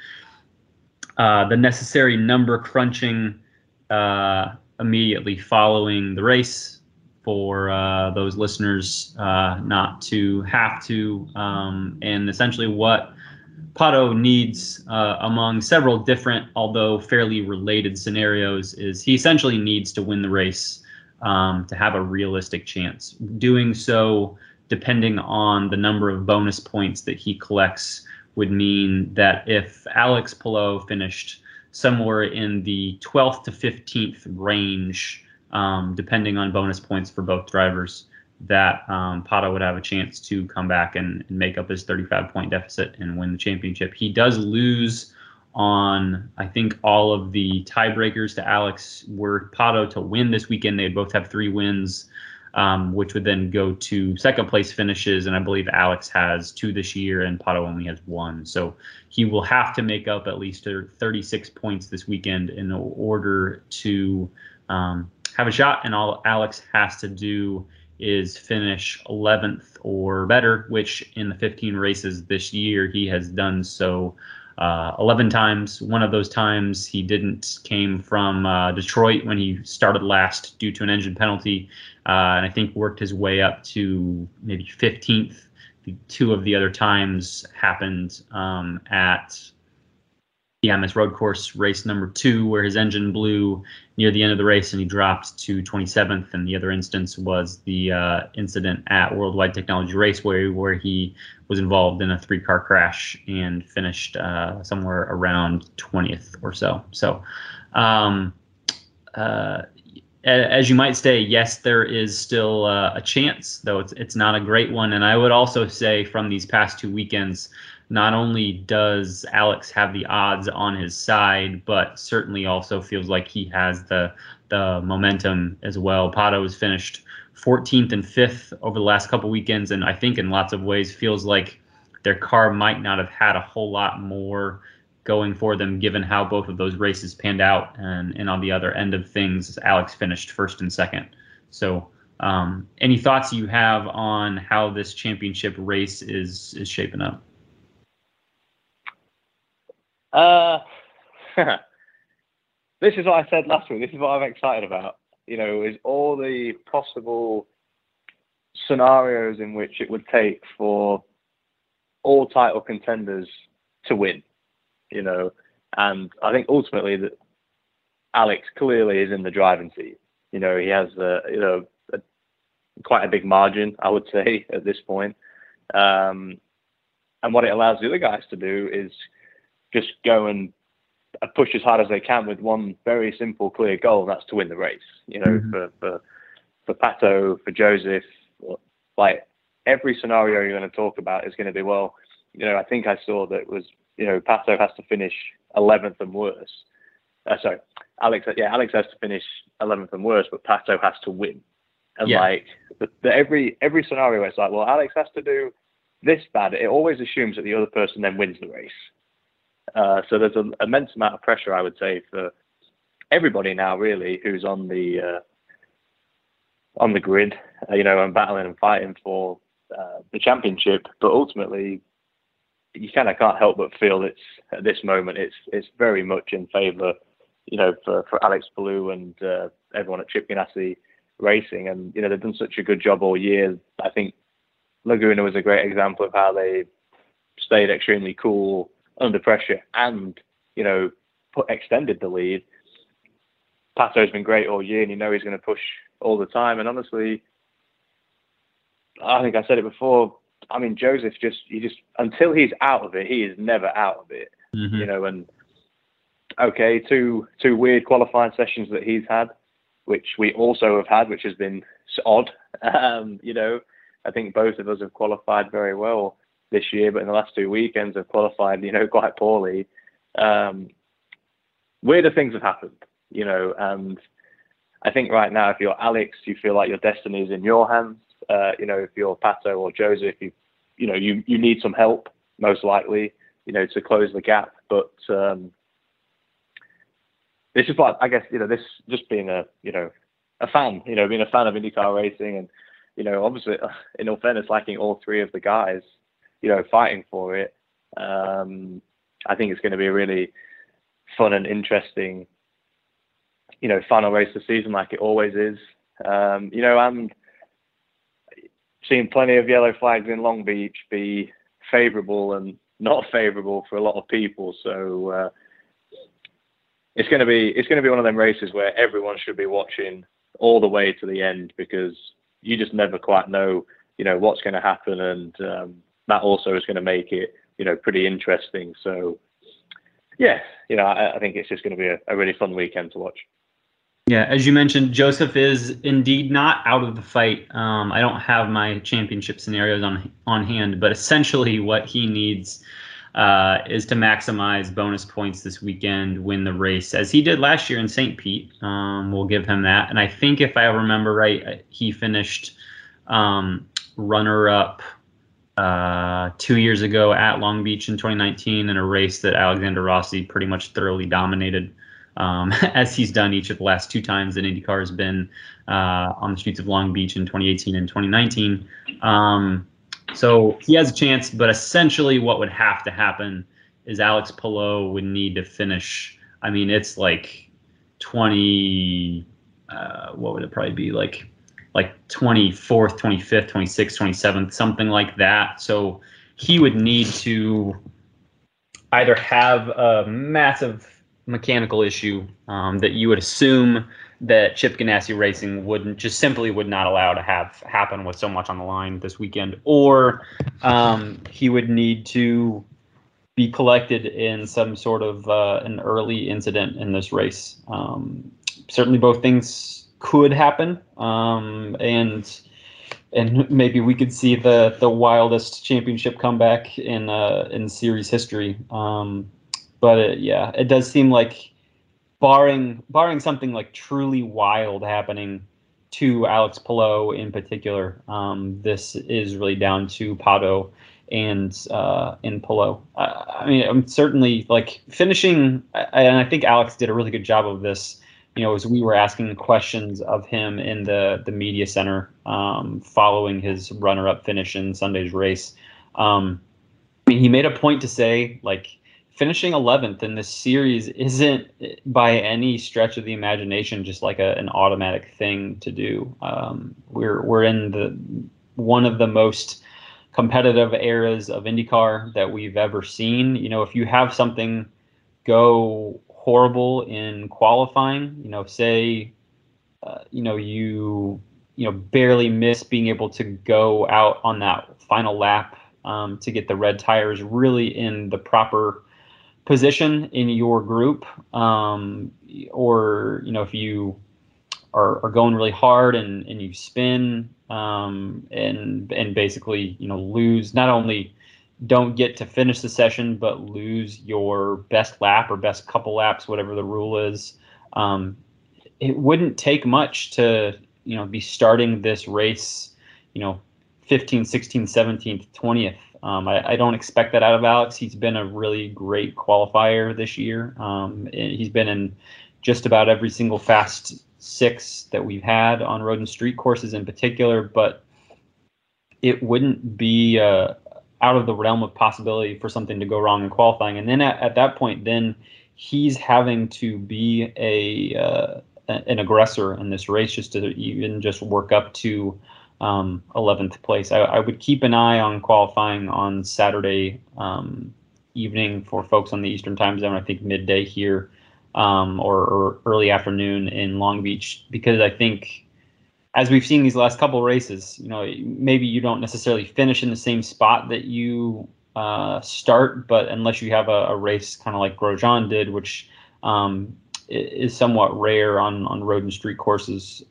the necessary number crunching immediately following the race for those listeners not to have to. And essentially what Pato needs, among several different, although fairly related scenarios, is he essentially needs to win the race to have a realistic chance. Doing so, depending on the number of bonus points that he collects, would mean that if Alex Palou finished somewhere in the 12th to 15th range, depending on bonus points for both drivers, that Pato would have a chance to come back and make up his 35-point deficit and win the championship. He does lose on, I think, all of the tiebreakers to Alex. Were Pato to win this weekend, they'd both have 3 wins, which would then go to second-place finishes, and I believe Alex has 2 this year and Pato only has 1. So he will have to make up at least 36 points this weekend in order to have a shot, and all Alex has to do is finish 11th or better, which in the 15 races this year he has done so 11 times. One of those times he didn't came from Detroit when he started last due to an engine penalty, and I think worked his way up to maybe 15th. The 2 of the other times happened at the Amis Road Course race number 2, where his engine blew near the end of the race and he dropped to 27th. And the other instance was the incident at Worldwide Technology Raceway, where he was involved in a 3-car crash and finished somewhere around 20th or so. So, as you might say, yes, there is still a chance, though it's not a great one. And I would also say from these past 2 weekends, not only does Alex have the odds on his side, but certainly also feels like he has the momentum as well. Pato has finished 14th and 5th over the last couple weekends, and I think in lots of ways feels like their car might not have had a whole lot more going for them, given how both of those races panned out. And on the other end of things, Alex finished 1st and 2nd. So any thoughts you have on how this championship race is shaping up? This is what I said last week. This is what I'm excited about. Is all the possible scenarios in which it would take for all title contenders to win. And I think ultimately that Alex clearly is in the driving seat. He has quite a big margin, I would say, at this point. And what it allows the other guys to do is just go and push as hard as they can with one very simple, clear goal, and that's to win the race. For Pato, for Joseph, like every scenario you're going to talk about is going to be, well, I think I saw that it was, Pato has to finish 11th and worse. Sorry, Alex has to finish 11th and worse, but Pato has to win. And every scenario, it's like, well, Alex has to do this bad. It always assumes that the other person then wins the race. So there's an immense amount of pressure, I would say, for everybody now, really, who's on the grid, and battling and fighting for the championship. But ultimately, you kind of can't help but feel it's at this moment it's very much in favour, for Alex Palou and everyone at Chip Ganassi Racing. And they've done such a good job all year. I think Laguna was a great example of how they stayed extremely cool under pressure and extended the lead. Pato's been great all year, and he's going to push all the time. And honestly, I think I said it before. I mean, Joseph he until he's out of it, he is never out of it. Mm-hmm. And okay, two weird qualifying sessions that he's had, which we also have had, which has been odd. I think both of us have qualified very well this year, but in the last 2 weekends have qualified, quite poorly. Weirder things have happened, and I think right now, if you're Alex, you feel like your destiny is in your hands. If you're Pato or Joseph, you need some help, most likely, to close the gap. But this is like, I guess, this just being a fan, being a fan of IndyCar racing, and obviously, in all fairness, liking all three of the guys, fighting for it. I think it's going to be a really fun and interesting, final race of the season, like it always is. I'm seeing plenty of yellow flags in Long Beach be favourable and not favourable for a lot of people. So it's going to be one of them races where everyone should be watching all the way to the end, because you just never quite know, what's going to happen, and that also is going to make it, pretty interesting. So yeah, I think it's just going to be a really fun weekend to watch. Yeah, as you mentioned, Joseph is indeed not out of the fight. I don't have my championship scenarios on hand, but essentially what he needs is to maximize bonus points this weekend, win the race, as he did last year in St. Pete. We'll give him that. And I think if I remember right, he finished runner-up 2 years ago at Long Beach in 2019 in a race that Alexander Rossi pretty much thoroughly dominated, as he's done each of the last two times that IndyCar has been on the streets of Long Beach in 2018 and 2019. So he has a chance, but essentially what would have to happen is Alex Palou would need to finish. I mean, it's like 20, what would it probably be, like 24th, 25th, 26th, 27th, something like that. So he would need to either have a massive mechanical issue that you would assume that Chip Ganassi Racing would not allow to have happen with so much on the line this weekend, or he would need to be collected in some sort of an early incident in this race. Certainly both things could happen, and maybe we could see the wildest championship comeback in series history. But it does seem like, barring something like truly wild happening to Alex Palou in particular, this is really down to Pato and Palou. I mean, I'm certainly like finishing, and I think Alex did a really good job of this. As we were asking questions of him in the media center following his runner-up finish in Sunday's race. I mean, he made a point to say, like, finishing 11th in this series isn't by any stretch of the imagination just like an automatic thing to do. We're in one of the most competitive eras of IndyCar that we've ever seen. If you have something go horrible in qualifying, say, you barely miss being able to go out on that final lap to get the red tires really in the proper position in your group, or if you are going really hard and you spin, and basically lose, not only don't get to finish the session but lose your best lap or best couple laps, whatever the rule is. It wouldn't take much to be starting this race 15th, 16th, 17th, 20th. I don't expect that out of Alex. He's been a really great qualifier this year. He's been in just about every single Fast Six that we've had on road and street courses in particular, but it wouldn't be out of the realm of possibility for something to go wrong in qualifying. And then at that point, then he's having to be an aggressor in this race just to even just work up to 11th place. I would keep an eye on qualifying on Saturday evening for folks on the Eastern time zone, I think midday here, or early afternoon in Long Beach, because I think, as we've seen these last couple of races, maybe you don't necessarily finish in the same spot that you start, but unless you have a race kind of like Grosjean did, which is somewhat rare on road and street courses,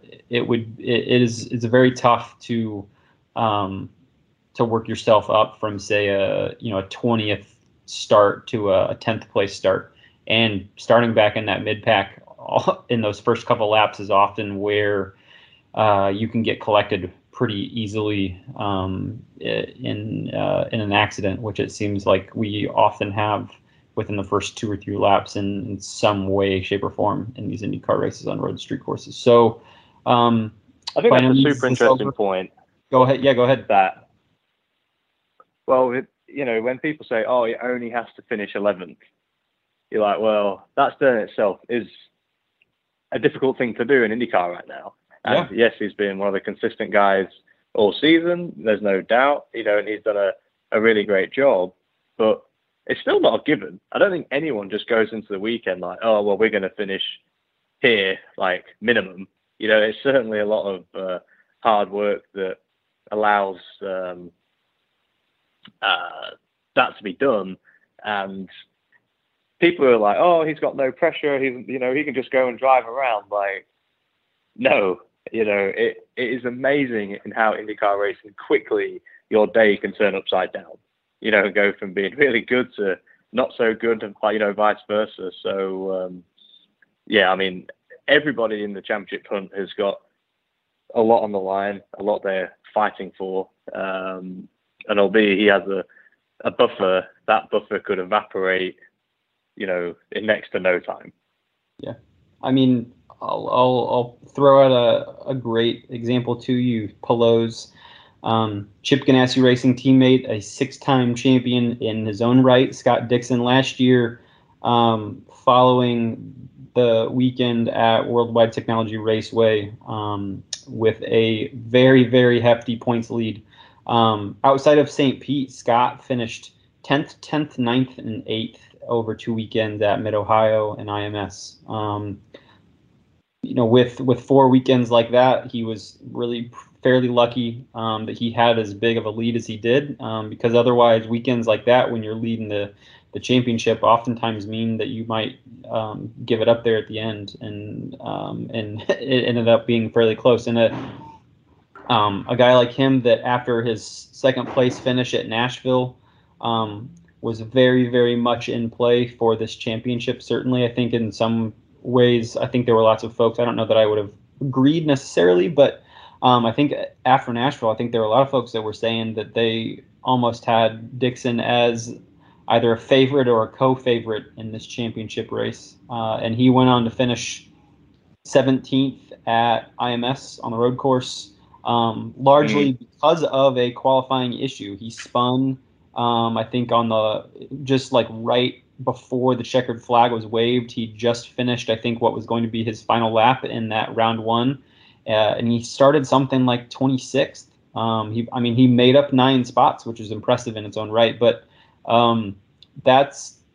it's very tough to work yourself up from, say, a 20th start to a 10th place start, and starting back in that mid pack in those first couple laps is often where you can get collected pretty easily in an accident, which it seems like we often have within the first 2 or 3 laps in some way, shape, or form in these IndyCar races on road and street courses. So I think that's a super interesting point. Go ahead. Yeah, go ahead. When people say, oh, he only has to finish 11th, you're like, well, that in itself is a difficult thing to do in IndyCar right now. And yes, he's been one of the consistent guys all season. There's no doubt, and he's done a really great job, but it's still not a given. I don't think anyone just goes into the weekend like, oh, well, we're going to finish here, like minimum. It's certainly a lot of hard work that allows that to be done. And people are like, oh, he's got no pressure. He can just go and drive around. Like, no, it is amazing in how IndyCar racing quickly your day can turn upside down. And go from being really good to not so good, and vice versa. So, everybody in the championship hunt has got a lot on the line, a lot they're fighting for. And albeit he has a buffer, that buffer could evaporate, in next to no time. Yeah, I'll throw out a great example to you, Pelot's Chip Ganassi Racing teammate, a 6-time champion in his own right, Scott Dixon, last year, following the weekend at Worldwide Technology Raceway, with a very, very hefty points lead. Outside of St. Pete, Scott finished 10th, 9th, and 8th over 2 weekends at Mid-Ohio and IMS. With 4 weekends like that, he was really fairly lucky that he had as big of a lead as he did, because otherwise weekends like that, when you're leading the championship, oftentimes mean that you might give it up there at the end, and it ended up being fairly close. And a guy like him, that after his second place finish at Nashville, was very, very much in play for this championship. Certainly, I think in some ways, I think there were lots of folks, I don't know that I would have agreed necessarily, but I think after Nashville, I think there were a lot of folks that were saying that they almost had Dixon as either a favorite or a co-favorite in this championship race. And he went on to finish 17th at IMS on the road course, largely because of a qualifying issue. He spun, I think, just like right before the checkered flag was waved. He just finished, I think, what was going to be his final lap in that round 1. And he started something like 26th. He made up 9 spots, which is impressive in its own right. But that's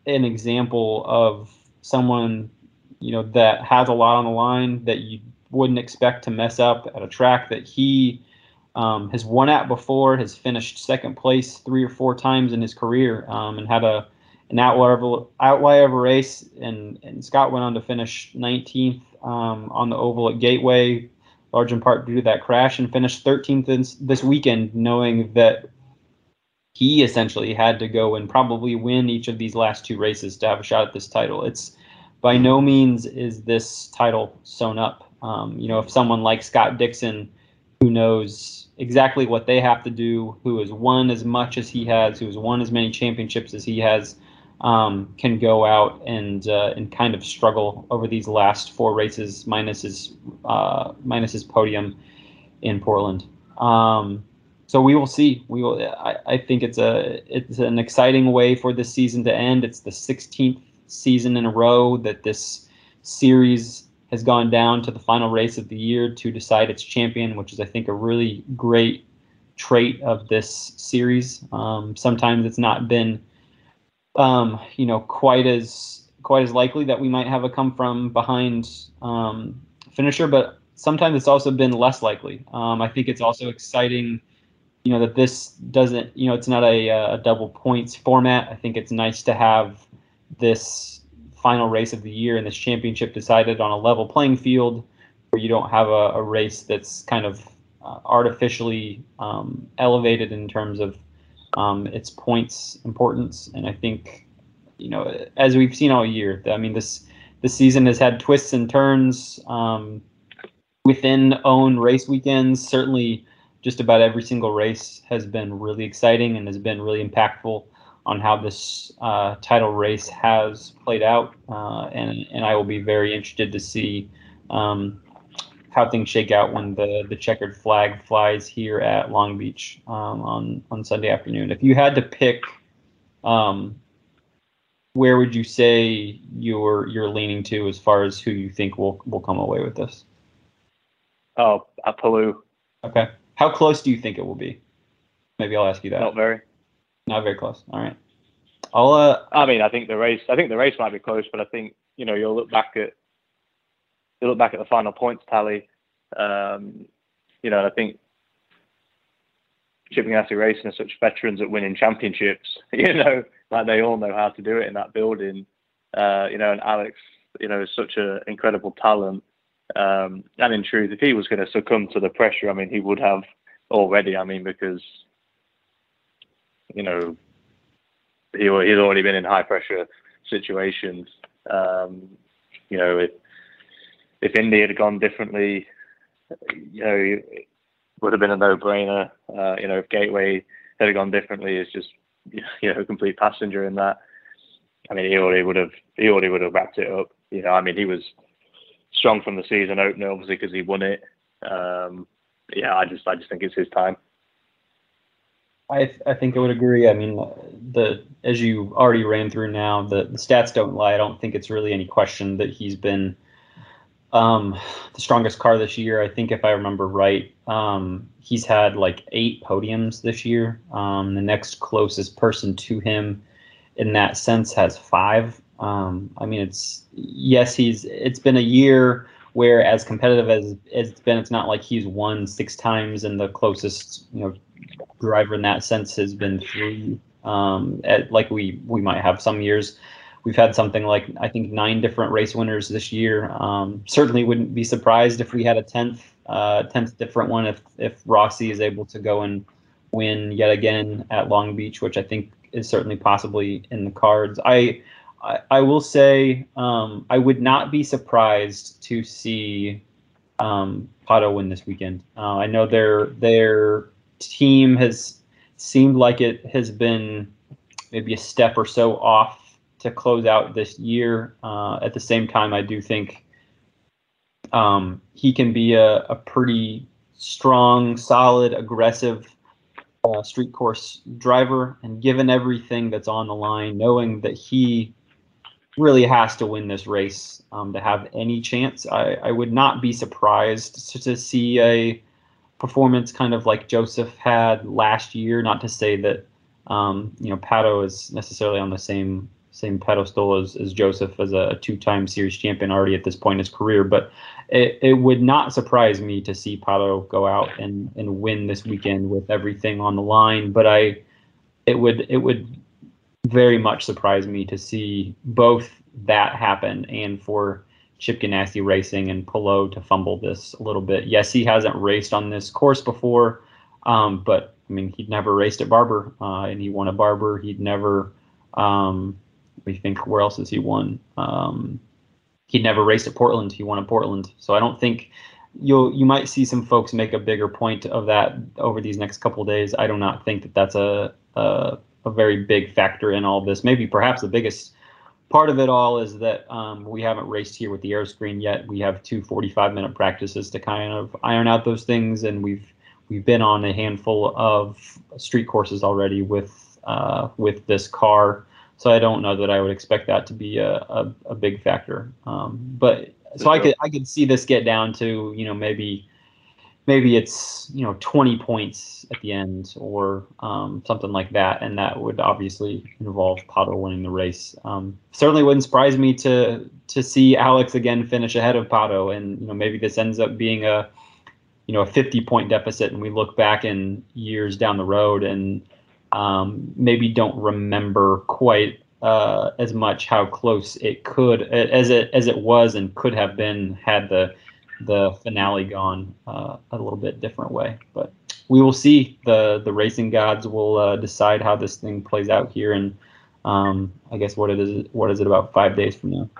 an example of someone, that has a lot on the line that you wouldn't expect to mess up at a track that he has won at before, has finished second place 3 or 4 times in his career, and had an outlier of a race. And Scott went on to finish 19th on the oval at Gateway, large in part due to that crash, and finished 13th this weekend, knowing that he essentially had to go and probably win each of these last 2 races to have a shot at this title. It's by no means is this title sewn up. If someone like Scott Dixon, who knows exactly what they have to do, who has won as much as he has, who has won as many championships as he has, can go out and kind of struggle over these last 4 races, minus his podium in Portland. So we will see. I think it's an exciting way for this season to end. It's the 16th season in a row that this series has gone down to the final race of the year to decide its champion, which is, I think, a really great trait of this series. Sometimes it's not been, quite as likely that we might have a come from behind finisher, but sometimes it's also been less likely. I think it's also exciting, that this doesn't, it's not a double points format. I think it's nice to have this final race of the year and this championship decided on a level playing field where you don't have a race that's kind of artificially elevated in terms of its points importance. And I think, as we've seen all year, I mean, this season has had twists and turns within own race weekends. Certainly just about every single race has been really exciting and has been really impactful on how this title race has played out, and I will be very interested to see how things shake out when the checkered flag flies here at Long Beach on Sunday afternoon. If you had to pick, where would you say you're leaning to as far as who you think will come away with this? Oh, at Palou. Okay. How close do you think it will be? Maybe I'll ask you that. Not very close. All right. I think the race might be close, but I think you'll look back at the final points tally. And I think Chip Ganassi Racing are such veterans at winning championships. Like they all know how to do it in that building. And Alex, is such an incredible talent. And in truth, if he was going to succumb to the pressure, he would have already. Because he's already been in high pressure situations. If Indy had gone differently, it would have been a no-brainer. If Gateway had gone differently, it's just a complete passenger in that. He already would have wrapped it up. He was strong from the season opener, obviously because he won it. I just think it's his time. I think I would agree. As you already ran through now, the stats don't lie. I don't think it's really any question that he's been the strongest car this year. I think if I remember right, he's had like 8 podiums this year. The next closest person to him in that sense has 5. It's been a year where, as competitive as it's been, it's not like he's won 6 times and the closest, driver in that sense has been 3. Like we might have some years. We've had something like, I think, 9 different race winners this year. Certainly wouldn't be surprised if we had a 10th different one if Rossi is able to go and win yet again at Long Beach, which I think is certainly possibly in the cards. I will say I would not be surprised to see Pato win this weekend. I know their team has seemed like it has been maybe a step or so off to close out this year. At the same time, I do think he can be a pretty strong, solid, aggressive street course driver. And given everything that's on the line, knowing that he really has to win this race to have any chance, I would not be surprised to see a performance kind of like Joseph had last year. Not to say that Pato is necessarily on the same same pedestal as Joseph, as a two-time series champion already at this point in his career. But it would not surprise me to see Pato go out and win this weekend with everything on the line. But it would very much surprise me to see both that happen and for Chip Ganassi Racing and Palou to fumble this a little bit. Yes, he hasn't raced on this course before, but I mean, he'd never raced at Barber, and he won at Barber. He'd never, we think, where else has he won? He'd never raced at Portland. He won at Portland. So I don't think you might see some folks make a bigger point of that over these next couple of days. I do not think that that's a very big factor in all this. Maybe perhaps the biggest part of it all is that we haven't raced here with the air screen yet. We have 2 45-minute practices to kind of iron out those things, and we've been on a handful of street courses already with this car. So I don't know that I would expect that to be a big factor. But so I could see this get down to, maybe it's 20 points at the end or something like that, and that would obviously involve Pato winning the race. Certainly wouldn't surprise me to see Alex again finish ahead of Pato, and maybe this ends up being a 50-point deficit, and we look back in years down the road and maybe don't remember quite as much how close it could as it was and could have been had the finale gone a little bit different way. But we will see. The racing gods will decide how this thing plays out here, and I guess what is it about 5 days from now?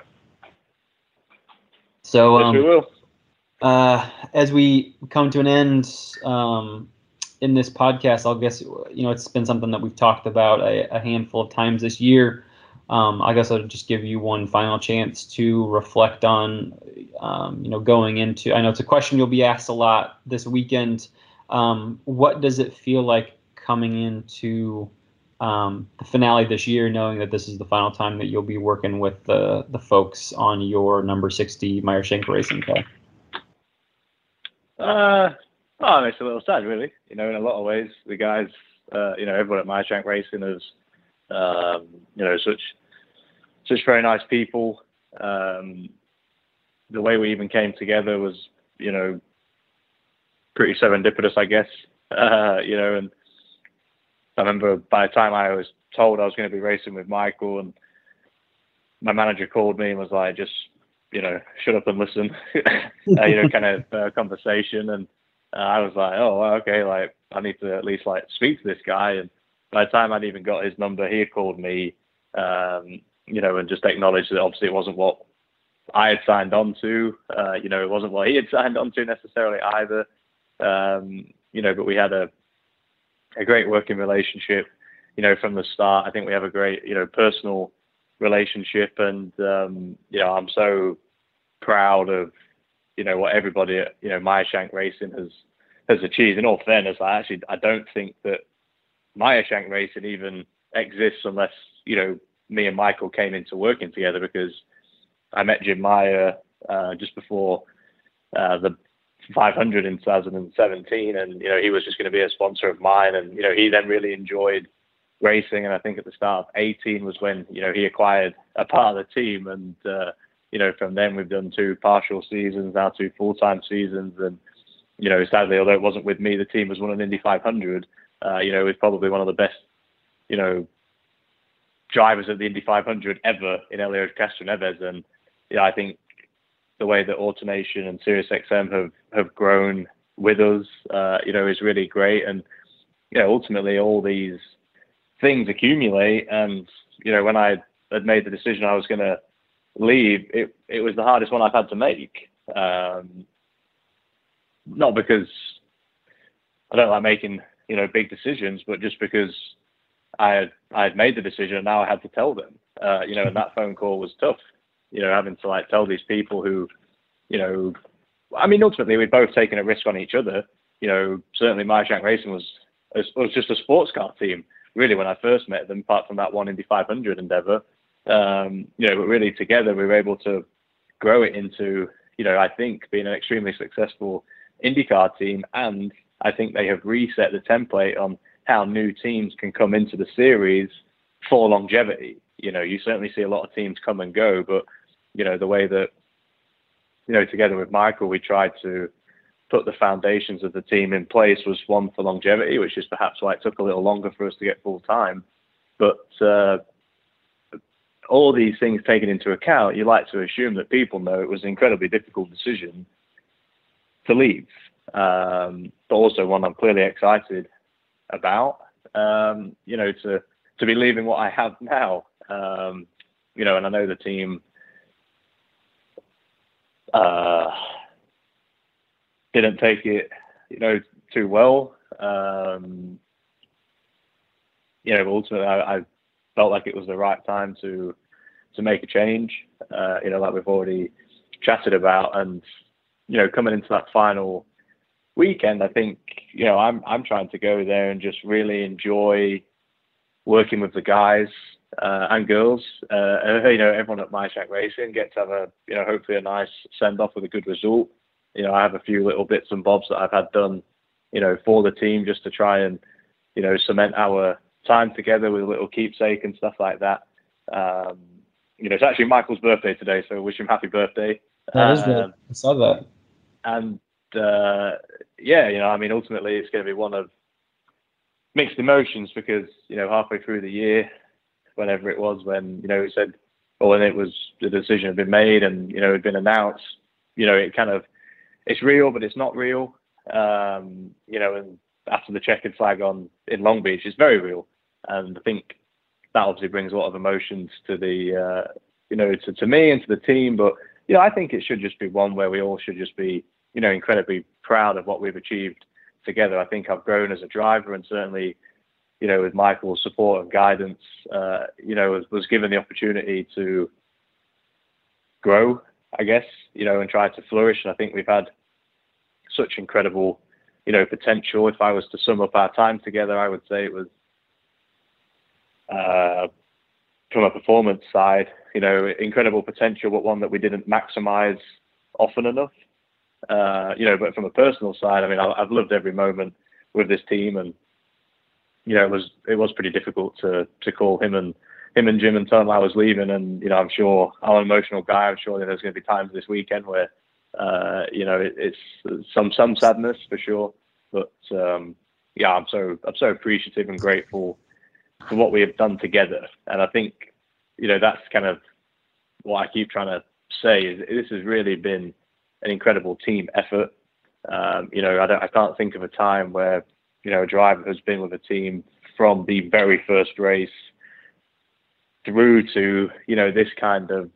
So yes, we will. As we come to an end in this podcast, I'll guess it's been something that we've talked about a handful of times this year. I guess I'll just give you one final chance to reflect on, going into. I know it's a question you'll be asked a lot this weekend. What does it feel like coming into the finale this year, knowing that this is the final time that you'll be working with the folks on your number 60 Meyer Shank Racing car? It makes a little sad, really. In a lot of ways, the guys, everyone at Meyer Shank Racing is, such very nice people. The way we even came together was, pretty serendipitous, I guess. And I remember by the time I was told I was going to be racing with Michael, and my manager called me and was like, just, shut up and listen, kind of conversation. And I was like, oh, okay, like I need to at least like speak to this guy. And by the time I'd even got his number, he had called me, and just acknowledged that obviously it wasn't what I had signed on to. It wasn't what he had signed on to necessarily either. But we had a great working relationship, from the start. I think we have a great, personal relationship, and I'm so proud of what everybody at Meyer Shank Racing has achieved. In all fairness, I don't think that Meyer Shank Racing even exists unless me and Michael came into working together, because I met Jim Meyer just before the 500 in 2017, and he was just going to be a sponsor of mine, and he then really enjoyed racing, and I think at the start of 18 was when he acquired a part of the team, and from then we've done 2 partial seasons, now 2 full-time seasons, and sadly, although it wasn't with me, the team has won an Indy 500. He's probably one of the best drivers of the Indy 500 ever in Elio Castroneves, and I think the way that AutoNation and SiriusXM have grown with us, is really great, and ultimately all these things accumulate, and when I had made the decision I was going to leave, it was the hardest one I've had to make. Not because I don't like making big decisions, but just because I had made the decision, and now I had to tell them. And that phone call was tough. Having to tell these people who, ultimately we'd both taken a risk on each other. Certainly Meyer Shank Racing was just a sports car team, really, when I first met them, apart from that one Indy 500 endeavor. But really together we were able to grow it into, I think, being an extremely successful IndyCar team. And I think they have reset the template on how new teams can come into the series for longevity. You certainly see a lot of teams come and go, but the way that together with Michael, we tried to put the foundations of the team in place was one for longevity, which is perhaps why it took a little longer for us to get full time. But all these things taken into account, you like to assume that people know it was an incredibly difficult decision to leave, but also one I'm clearly excited about. To be leaving what I have now, and I know the team didn't take it, too well. Ultimately, I felt like it was the right time to make a change. Like we've already chatted about, and coming into that final weekend, I think I'm trying to go there and just really enjoy working with the guys and girls. Everyone at MyTrack Racing get to have hopefully a nice send off with a good result. I have a few little bits and bobs that I've had done, for the team just to try and, cement our time together with a little keepsake and stuff like that. It's actually Michael's birthday today, so wish him happy birthday. That is good. I saw that. And ultimately it's going to be one of mixed emotions because, halfway through the year, whenever it was when, he said, when it was the decision had been made and, it had been announced, it kind of, it's real, but it's not real. And after the checkered flag in Long Beach, it's very real. And I think that obviously brings a lot of emotions to the, to me and to the team. But, I think it should just be one where we all should just be, incredibly proud of what we've achieved together. I think I've grown as a driver, and certainly, with Michael's support and guidance, was given the opportunity to grow, I guess, and try to flourish. And I think we've had such incredible, potential. If I was to sum up our time together, I would say it was, from a performance side, incredible potential, but one that we didn't maximize often enough. But from a personal side, I've loved every moment with this team, and it was pretty difficult to call him and Jim and tell him I was leaving. And I'm sure I'm an emotional guy. I'm sure there's going to be times this weekend where it's some sadness for sure. But I'm so appreciative and grateful for what we have done together. And I think that's kind of what I keep trying to say is this has really been an incredible team effort. I can't think of a time where a driver has been with a team from the very first race through to this kind of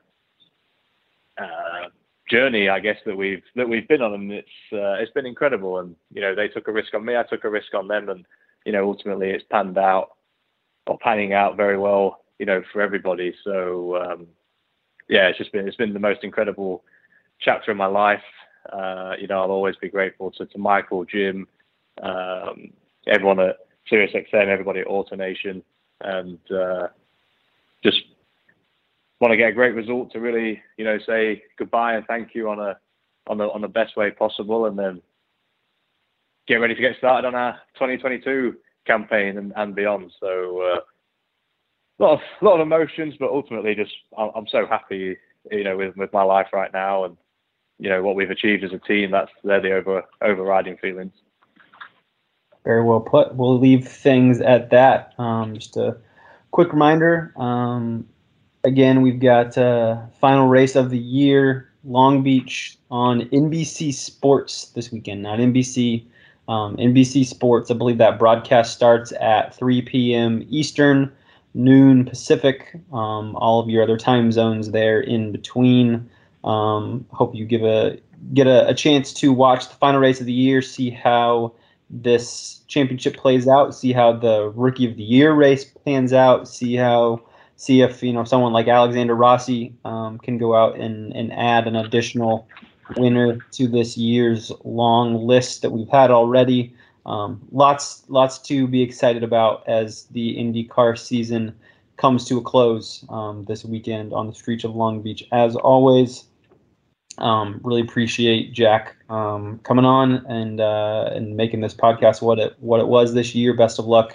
journey, I guess, that we've been on, and it's been incredible. And they took a risk on me, I took a risk on them, and ultimately it's panning out very well, for everybody. So it's been the most incredible chapter of my life. I'll always be grateful to Michael, Jim, everyone at SiriusXM, everybody at AutoNation, and just want to get a great result to really, say goodbye and thank you on the best way possible, and then get ready to get started on our 2022 campaign and beyond. So a lot of emotions, but ultimately just I'm so happy, with my life right now, and what we've achieved as a team. They're the overriding feelings. Very well put. We'll leave things at that. Just a quick reminder. Again, we've got final race of the year, Long Beach, on NBC Sports this weekend. Not NBC, NBC Sports. I believe that broadcast starts at 3 p.m. Eastern, noon Pacific. All of your other time zones there in between. Hope you get a chance to watch the final race of the year, see how this championship plays out, see how the Rookie of the Year race pans out, see if someone like Alexander Rossi can go out and add an additional winner to this year's long list that we've had already. Lots to be excited about as the IndyCar season comes to a close this weekend on the streets of Long Beach. As always, really appreciate Jack coming on and making this podcast what it was this year. Best of luck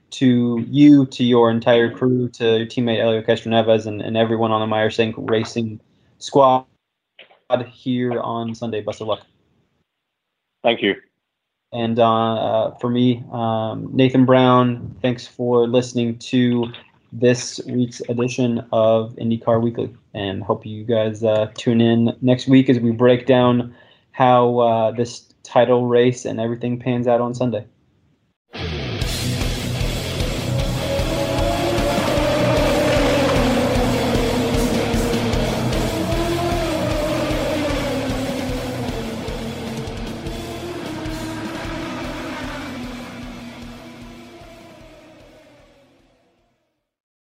to you, to your entire crew, to your teammate Elio Castroneves, and everyone on the Meyer Shank Racing squad here on Sunday. Best of luck. Thank you. And for me, Nathan Brown, thanks for listening to this week's edition of IndyCar Weekly, and hope you guys tune in next week as we break down how this title race and everything pans out on Sunday.